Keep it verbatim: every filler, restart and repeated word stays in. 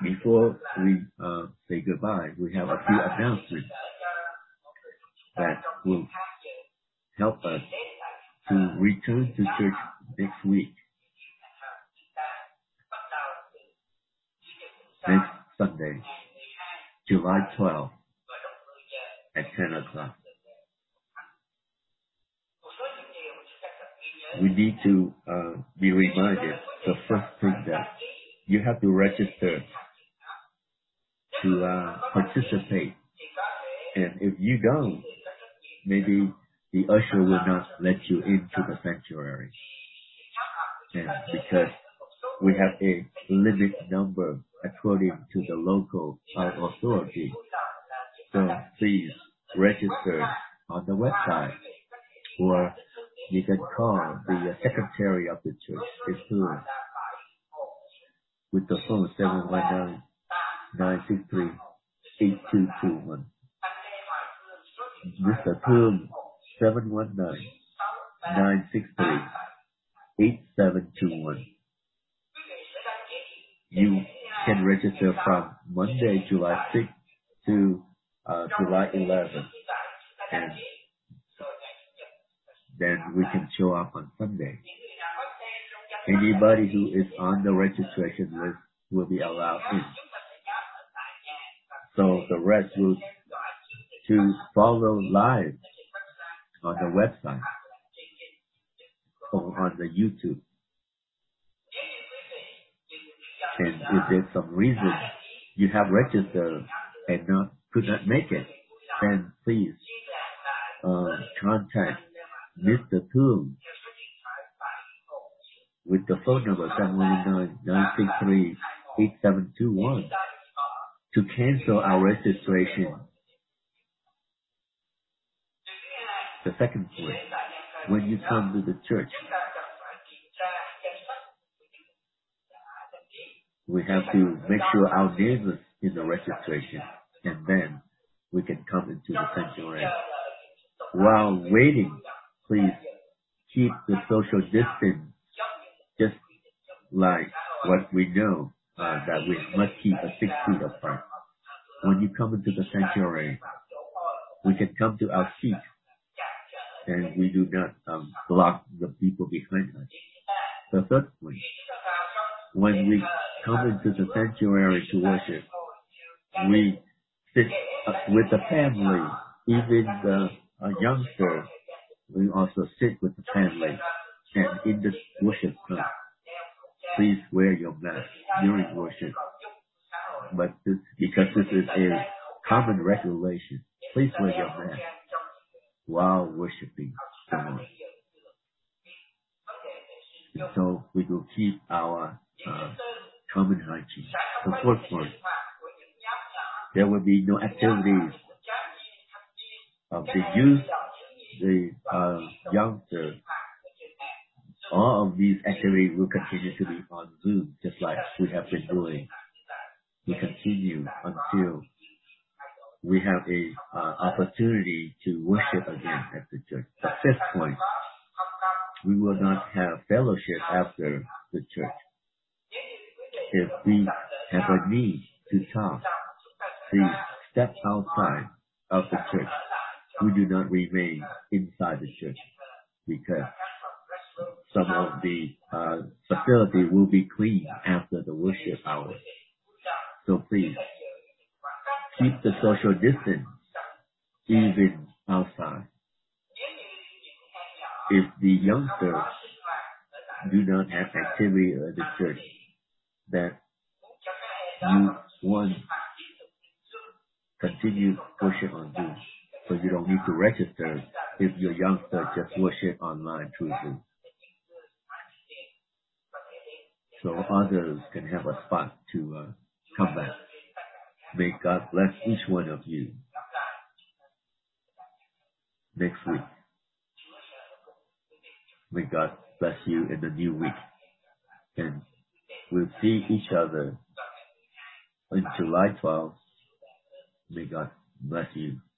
Before we uh, say goodbye, we have a few announcements that will help us to return to church next week. Next Sunday, July twelfth at ten o'clock. We need to uh, be reminded the first thing that you have to register to uh, participate. And if you don't, maybe the usher will not let you into the sanctuary. And because we have a limit number according to the local uh, authority. So please register on the website, or you can call the secretary of the church, it's who, with the phone seven one nine, nine six three, eight two two one. Mister Thum, seven one nine, nine six three, eight seven two one. You can register from Monday, July sixth to uh, July eleventh, and then we can show up on Sunday. Anybody who is on the registration list will be allowed in. So the rest will to follow live on the website or on the YouTube. And if there's some reason you have registered and not could not make it, then please uh, contact Mister Thum with the phone number seven one nine, nine six three, eight seven two one to cancel our registration. The second point, when you come to the church, we have to make sure our name is in the registration, and then we can come into the sanctuary. While waiting, please keep the social distance, just like what we know uh, that we must keep a six feet apart. When you come into the sanctuary, we can come to our seat, and we do not um, block the people behind us. The third point, when we come into the sanctuary to worship, we sit uh, with the family, even the uh, youngster, we also sit with the family. And in the worship time, please wear your mask during worship. But this, because this is a common regulation, please wear your mask while worshiping the Lord. And so we will keep our uh, common hygiene. The fourth point, there will be no activities of the youth, the uh, youngster. All of these activities will continue to be on Zoom, just like we have been doing. We continue until we have a uh, opportunity to worship again at the church. The fifth point, we will not have fellowship after the church. If we have a need to talk, please step outside of the church. We do not remain inside the church because some of the uh, facility will be clean after the worship hours. So please keep the social distance even outside. If the youngsters do not have activity at the church that you want continue worship on Zoom, so you don't need to register if your youngster just worship online through Zoom. So others can have a spot to uh, come back. May God bless each one of you next week. May God bless you in the new week. And we'll see each other on July twelfth. May God bless you.